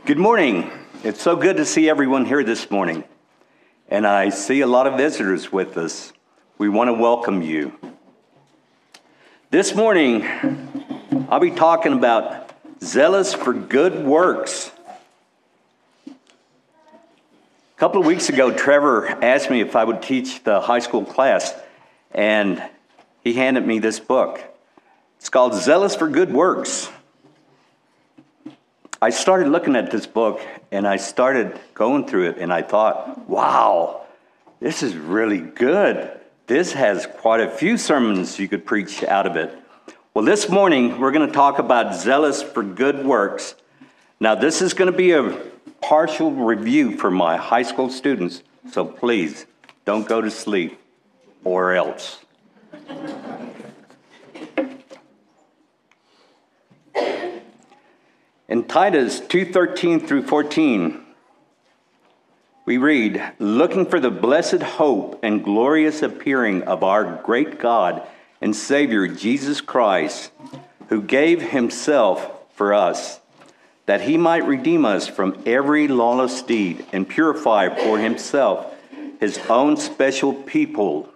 Good morning. It's so good to see everyone here this morning. And I see a lot of visitors with us. We want to welcome you. This morning, I'll be talking about zealous for good works. A couple of weeks ago, Trevor asked me if I would teach the high school class, and he handed me this book. It's called Zealous for Good Works. I started looking at this book, and I started going through it, and I thought, wow, this is really good. This has quite a few sermons you could preach out of it. Well, this morning, we're going to talk about zealous for good works. Now, this is going to be a partial review for my high school students, so please don't go to sleep or else. In Titus 2:13 through 14, we read, looking for the blessed hope and glorious appearing of our great God and Savior, Jesus Christ, who gave himself for us, that he might redeem us from every lawless deed and purify for himself his own special people,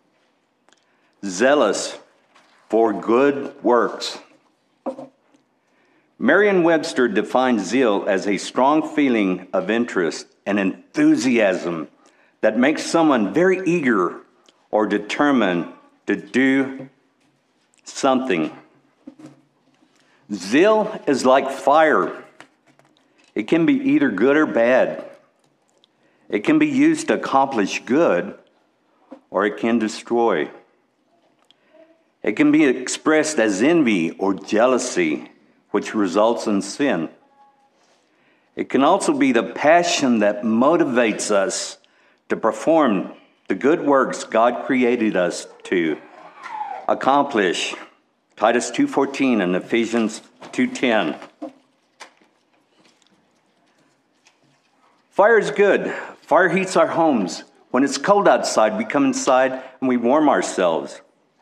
zealous for good works. Merriam-Webster defines zeal as a strong feeling of interest and enthusiasm that makes someone very eager or determined to do something. Zeal is like fire. It can be either good or bad. It can be used to accomplish good, or it can destroy. It can be expressed as envy or jealousy, which results in sin. It can also be the passion that motivates us to perform the good works God created us to accomplish. Titus 2:14 and Ephesians 2:10. Fire is good. Fire heats our homes. When it's cold outside, we come inside and we warm ourselves.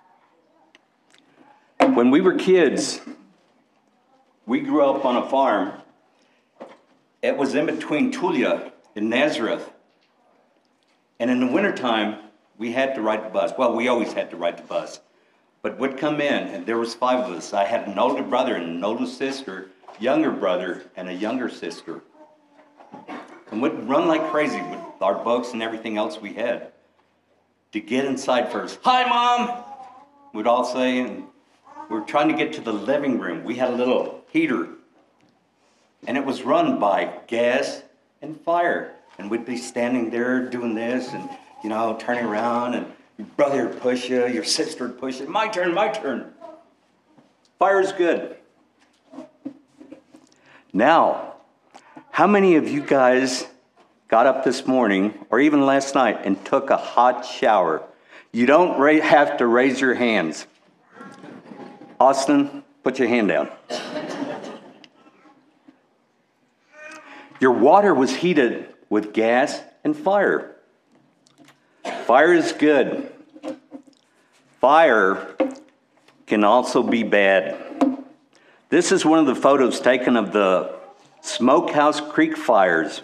When we were kids, we grew up on a farm. It was in between Tulia and Nazareth. And in the wintertime, we had to ride the bus. Well, we always had to ride the bus. But we'd come in, and there was 5 of us. I had an older brother and an older sister, younger brother, and a younger sister. And we'd run like crazy with our books and everything else we had to get inside first. Hi, Mom! We'd all say, and we were trying to get to the living room. We had a little heater, and it was run by gas and fire. And we'd be standing there doing this and, turning around, and your brother would push you, your sister would push you. My turn, my turn. Fire's good. Now, how many of you guys got up this morning, or even last night, and took a hot shower? You don't have to raise your hands. Austin, put your hand down. Your water was heated with gas and fire. Fire is good. Fire can also be bad. This is one of the photos taken of the Smokehouse Creek fires.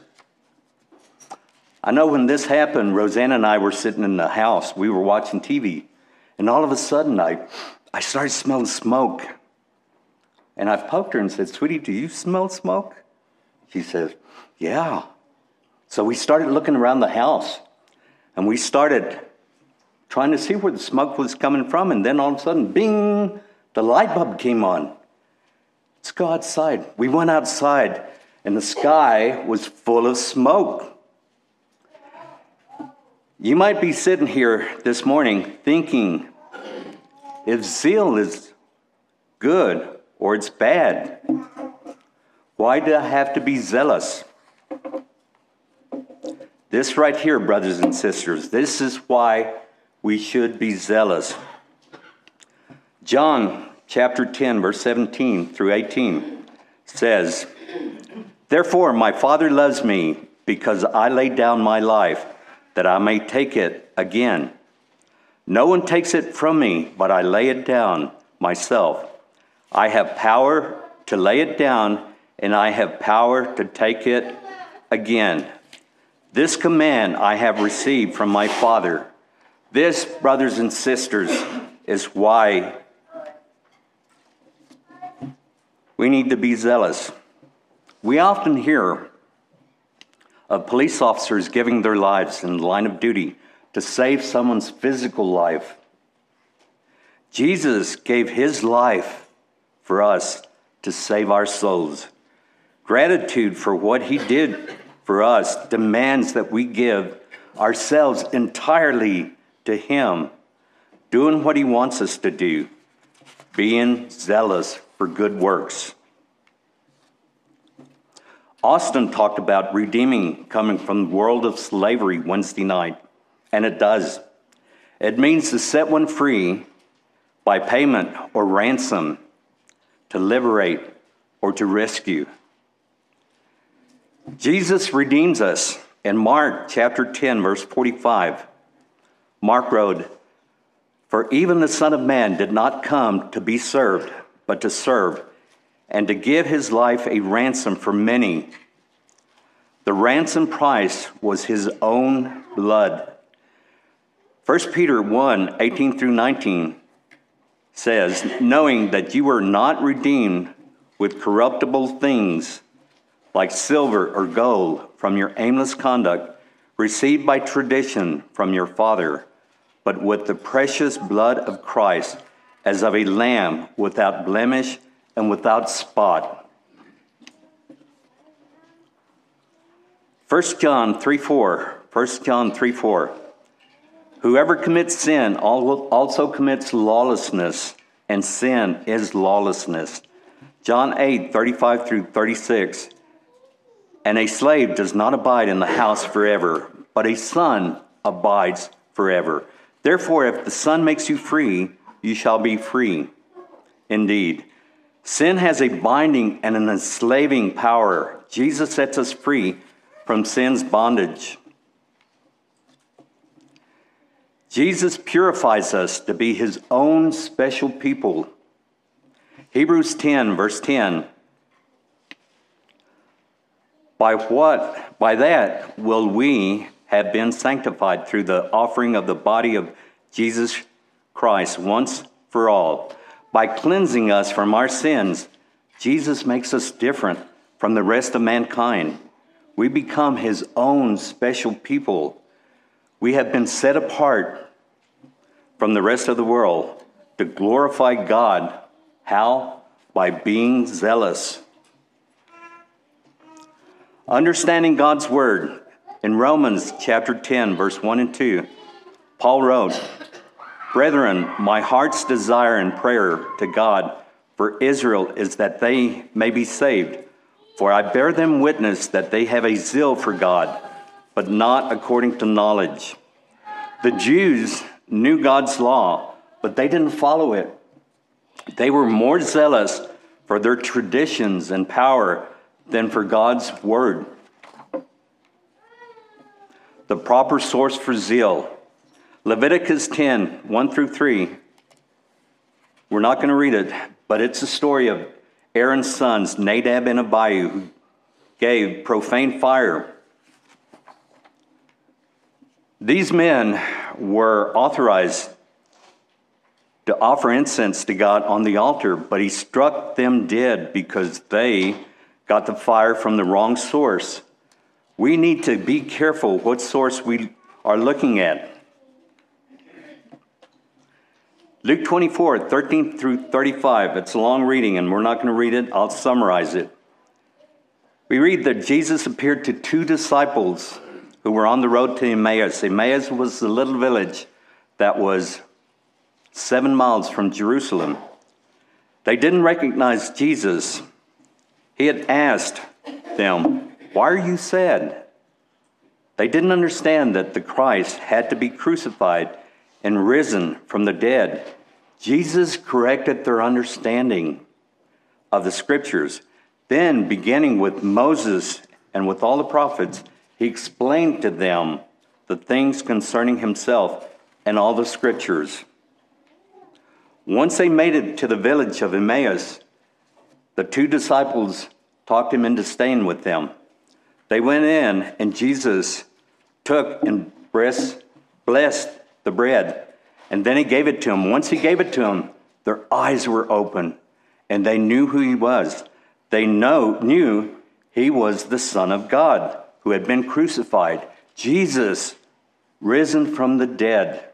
I know when this happened, Rosanna and I were sitting in the house. We were watching TV. And all of a sudden, I started smelling smoke. And I poked her and said, sweetie, do you smell smoke? She says, yeah. So we started looking around the house. And we started trying to see where the smoke was coming from. And then all of a sudden, bing, the light bulb came on. Let's go outside. We went outside, and the sky was full of smoke. You might be sitting here this morning thinking, if zeal is good or it's bad, why do I have to be zealous? This right here, brothers and sisters, this is why we should be zealous. John chapter 10, verse 17 through 18 says, therefore my Father loves me because I laid down my life that I may take it again. No one takes it from me, but I lay it down myself. I have power to lay it down, and I have power to take it again. This command I have received from my Father. This, brothers and sisters, is why we need to be zealous. We often hear of police officers giving their lives in the line of duty to save someone's physical life. Jesus gave his life for us to save our souls. Gratitude for what he did for us demands that we give ourselves entirely to him, doing what he wants us to do, being zealous for good works. Austin talked about redeeming coming from the world of slavery Wednesday night, and it does. It means to set one free by payment or ransom, to liberate or to rescue. Jesus redeems us. In Mark chapter 10, verse 45, Mark wrote, "For even the Son of Man did not come to be served, but to serve, and to give his life a ransom for many." The ransom price was his own blood. 1 Peter 1, 18 through 19 says, "Knowing that you were not redeemed with corruptible things like silver or gold from your aimless conduct received by tradition from your father, but with the precious blood of Christ as of a lamb without blemish and without spot." 1 John 3:4. "Whoever commits sin also commits lawlessness, and sin is lawlessness." John 8:35 through 36. "And a slave does not abide in the house forever, but a son abides forever. Therefore, if the Son makes you free, you shall be free indeed." Sin has a binding and an enslaving power. Jesus sets us free from sin's bondage. Jesus purifies us to be his own special people. Hebrews 10, verse 10. By that will we have been sanctified through the offering of the body of Jesus Christ once for all. By cleansing us from our sins, Jesus makes us different from the rest of mankind. We become his own special people. We have been set apart from the rest of the world to glorify God. How? By being zealous. Understanding God's word. In Romans chapter 10, verse 1 and 2, Paul wrote, "Brethren, my heart's desire and prayer to God for Israel is that they may be saved. For I bear them witness that they have a zeal for God, but not according to knowledge." The Jews knew God's law, but they didn't follow it. They were more zealous for their traditions and power than for God's word. The proper source for zeal. Leviticus 10, 1 through 3. We're not going to read it, but it's a story of Aaron's sons, Nadab and Abihu, who gave profane fire. These men were authorized to offer incense to God on the altar, but he struck them dead because they got the fire from the wrong source. We need to be careful what source we are looking at. Luke 24, 13 through 35. It's a long reading, and we're not going to read it. I'll summarize it. We read that Jesus appeared to two disciples who were on the road to Emmaus. Emmaus was the little village that was 7 miles from Jerusalem. They didn't recognize Jesus. He had asked them, "Why are you sad?" They didn't understand that the Christ had to be crucified and risen from the dead. Jesus corrected their understanding of the scriptures. Then, beginning with Moses and with all the prophets, he explained to them the things concerning himself and all the scriptures. Once they made it to the village of Emmaus, the two disciples talked him into staying with them. They went in, and Jesus took and blessed the bread, and then he gave it to them. Once he gave it to them, their eyes were open, and they knew who he was. They knew he was the Son of God who had been crucified. Jesus, risen from the dead.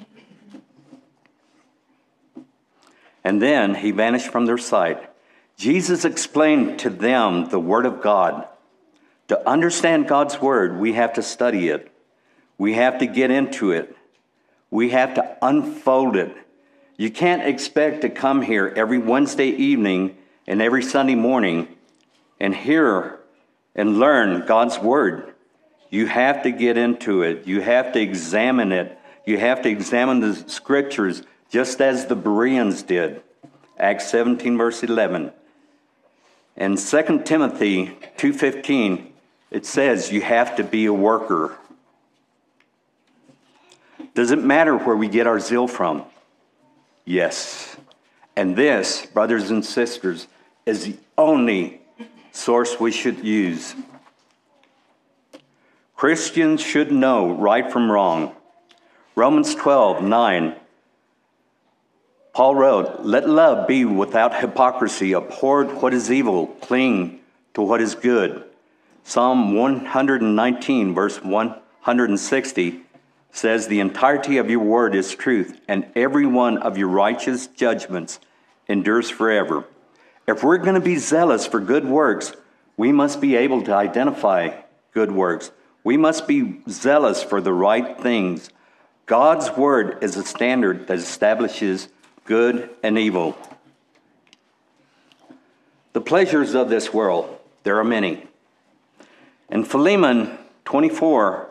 And then he vanished from their sight. Jesus explained to them the Word of God. To understand God's Word, we have to study it. We have to get into it. We have to unfold it. You can't expect to come here every Wednesday evening and every Sunday morning and hear and learn God's Word. You have to get into it. You have to examine it. You have to examine the Scriptures just as the Bereans did. Acts 17, verse 11. And 2 Timothy 2:15, it says you have to be a worker. Does it matter where we get our zeal from? Yes. And this, brothers and sisters, is the only source we should use. Christians should know right from wrong. Romans 12:9, Paul wrote, "Let love be without hypocrisy. Abhor what is evil. Cling to what is good." Psalm 119, verse 160, says, "The entirety of your word is truth, and every one of your righteous judgments endures forever." If we're going to be zealous for good works, we must be able to identify good works. We must be zealous for the right things. God's word is a standard that establishes good and evil. The pleasures of this world, there are many. In Philemon 24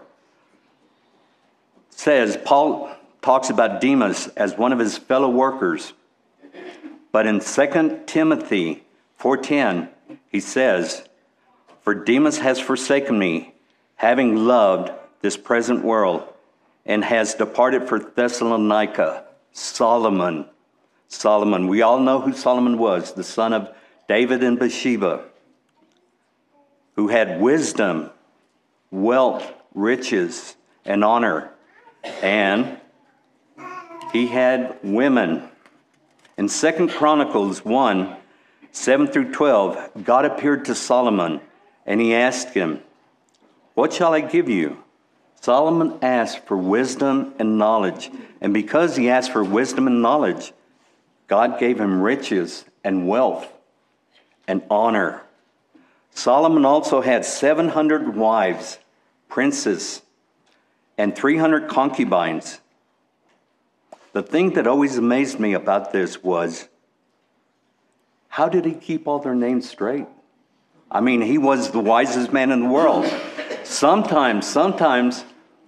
says, Paul talks about Demas as one of his fellow workers. But in 2 Timothy 4:10, he says, "For Demas has forsaken me, having loved this present world, and has departed for Thessalonica." Solomon. We all know who Solomon was, the son of David and Bathsheba, who had wisdom, wealth, riches, and honor. And he had women. In 2 Chronicles 1, 7 through 12, God appeared to Solomon, and he asked him, "What shall I give you?" Solomon asked for wisdom and knowledge. And because he asked for wisdom and knowledge, God gave him riches and wealth and honor. Solomon also had 700 wives, princes, and 300 concubines. The thing that always amazed me about this was, how did he keep all their names straight? I mean, he was the wisest man in the world. Sometimes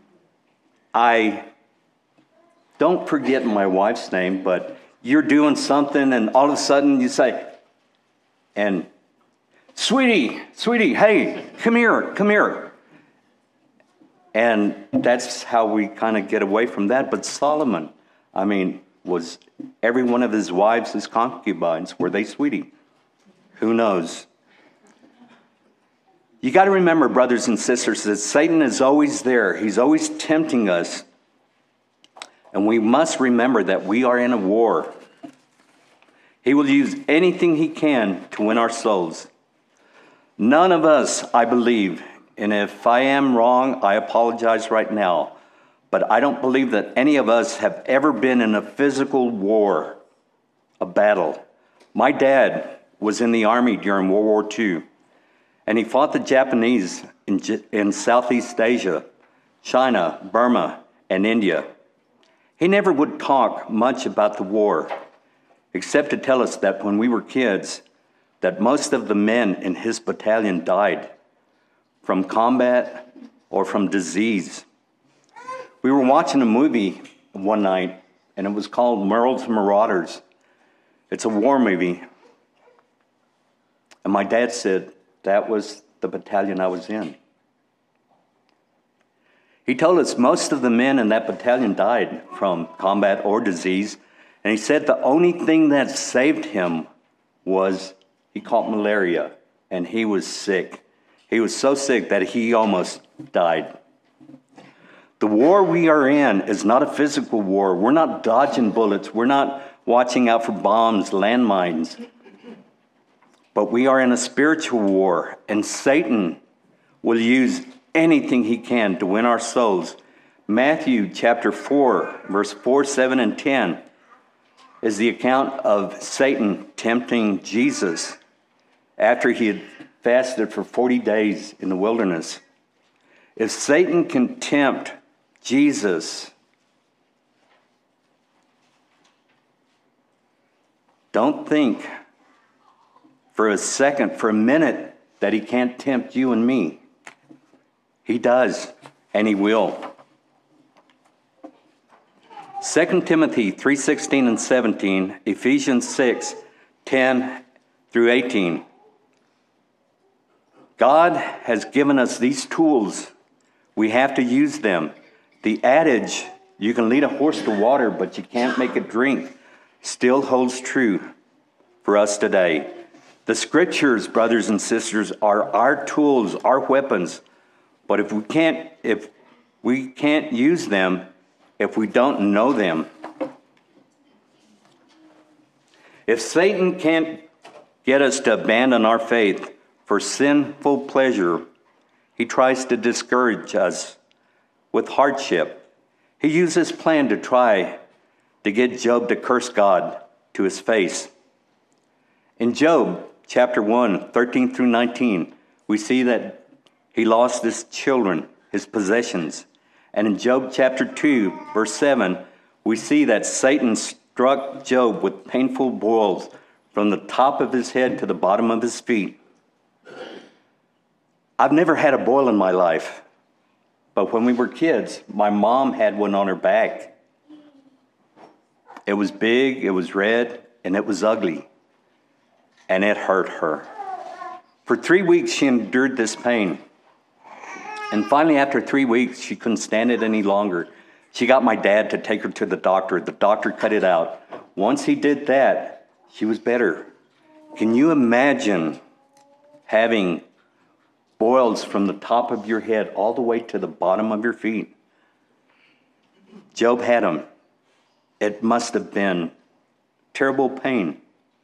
I don't forget my wife's name, but you're doing something and all of a sudden you say, and sweetie, hey, come here. And that's how we kind of get away from that. But Solomon, was every one of his wives, his concubines, were they sweetie? Who knows? You got to remember, brothers and sisters, that Satan is always there. He's always tempting us. And we must remember that we are in a war. He will use anything he can to win our souls. None of us, I believe, and if I am wrong, I apologize right now, but I don't believe that any of us have ever been in a physical war, a battle. My dad was in the Army during World War II, and he fought the Japanese in Southeast Asia, China, Burma, and India. He never would talk much about the war, except to tell us that when we were kids, that most of the men in his battalion died from combat or from disease. We were watching a movie one night, and it was called Merle's Marauders. It's a war movie. And my dad said, that was the battalion I was in. He told us most of the men in that battalion died from combat or disease. And he said the only thing that saved him was he caught malaria and he was sick. He was so sick that he almost died. The war we are in is not a physical war. We're not dodging bullets. We're not watching out for bombs, landmines. But we are in a spiritual war, and Satan will use anything he can to win our souls. Matthew chapter 4, verse 4, 7, and 10 is the account of Satan tempting Jesus after he had fasted for 40 days in the wilderness. If Satan can tempt Jesus, don't think for a second, for a minute, that he can't tempt you and me. He does, and he will. 2 Timothy 3:16 and 17, Ephesians 6:10 through 18. God has given us these tools. We have to use them. The adage, you can lead a horse to water, but you can't make it drink, still holds true for us today. The scriptures, brothers and sisters, are our tools, our weapons. But if we can't use them, if we don't know them, if Satan can't get us to abandon our faith for sinful pleasure, he tries to discourage us with hardship. He used his plan to try to get Job to curse God to his face. In Job chapter 1, 13 through 19, we see that he lost his children, his possessions. And in Job chapter 2, verse 7, we see that Satan struck Job with painful boils from the top of his head to the bottom of his feet. I've never had a boil in my life, but when we were kids, my mom had one on her back. It was big, it was red, and it was ugly, and it hurt her. For 3 weeks, she endured this pain. And finally, after 3 weeks, she couldn't stand it any longer. She got my dad to take her to the doctor. The doctor cut it out. Once he did that, she was better. Can you imagine having boils from the top of your head all the way to the bottom of your feet? Job had them. It must have been terrible pain.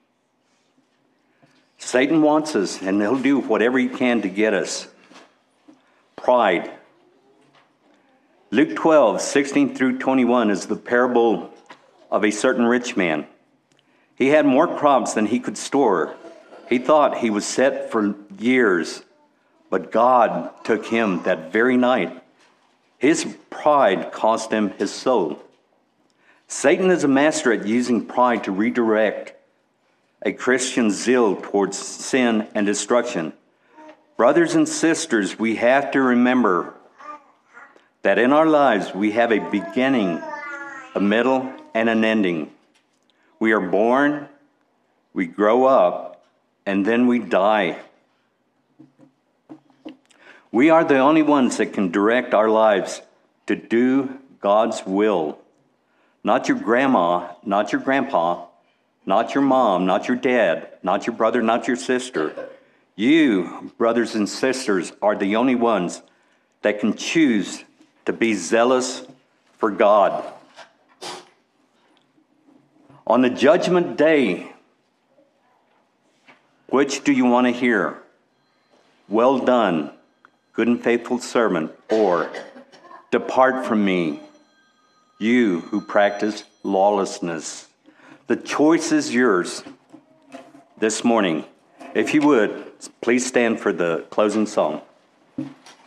Satan wants us, and he'll do whatever he can to get us. Pride. Luke 12, 16 through 21 is the parable of a certain rich man. He had more crops than he could store. He thought he was set for years, but God took him that very night. His pride cost him his soul. Satan is a master at using pride to redirect a Christian's zeal towards sin and destruction. Brothers and sisters, we have to remember that in our lives we have a beginning, a middle, and an ending. We are born, we grow up, and then we die. We are the only ones that can direct our lives to do God's will. Not your grandma, not your grandpa, not your mom, not your dad, not your brother, not your sister. You, brothers and sisters, are the only ones that can choose to be zealous for God. On the judgment day, which do you want to hear? Well done, good and faithful servant, or depart from me, you who practice lawlessness. The choice is yours this morning. If you would, please stand for the closing song.